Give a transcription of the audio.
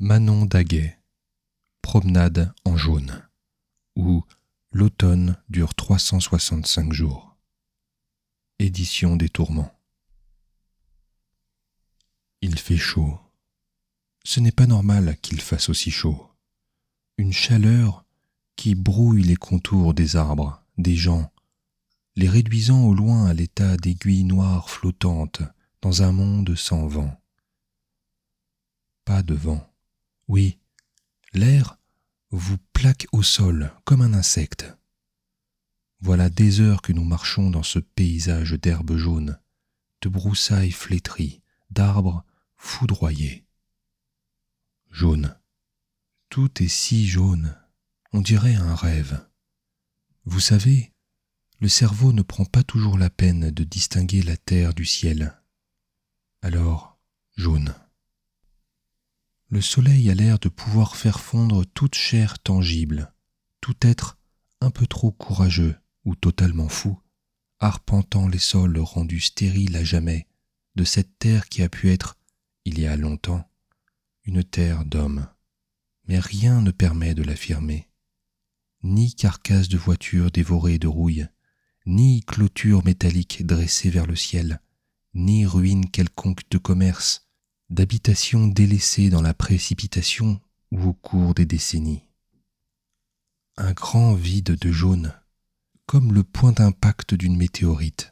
Manon Daguet, Promenade en jaune, ou L'automne dure 365 jours. Édition des Tourments. Il fait chaud. Ce n'est pas normal qu'il fasse aussi chaud. Une chaleur qui brouille les contours des arbres, des gens, les réduisant au loin à l'état d'aiguilles noires flottantes dans un monde sans vent. Pas de vent. Oui, l'air vous plaque au sol comme un insecte. Voilà des heures que nous marchons dans ce paysage d'herbes jaunes, de broussailles flétries, d'arbres foudroyés. Jaune. Tout est si jaune, on dirait un rêve. Vous savez, le cerveau ne prend pas toujours la peine de distinguer la terre du ciel. Alors, jaune. Le soleil a l'air de pouvoir faire fondre toute chair tangible, tout être un peu trop courageux ou totalement fou, arpentant les sols rendus stériles à jamais de cette terre qui a pu être, il y a longtemps, une terre d'hommes. Mais rien ne permet de l'affirmer. Ni carcasse de voiture dévorée de rouille, ni clôture métallique dressée vers le ciel, ni ruine quelconque de commerce, d'habitation délaissée dans la précipitation ou au cours des décennies. Un grand vide de jaune, comme le point d'impact d'une météorite.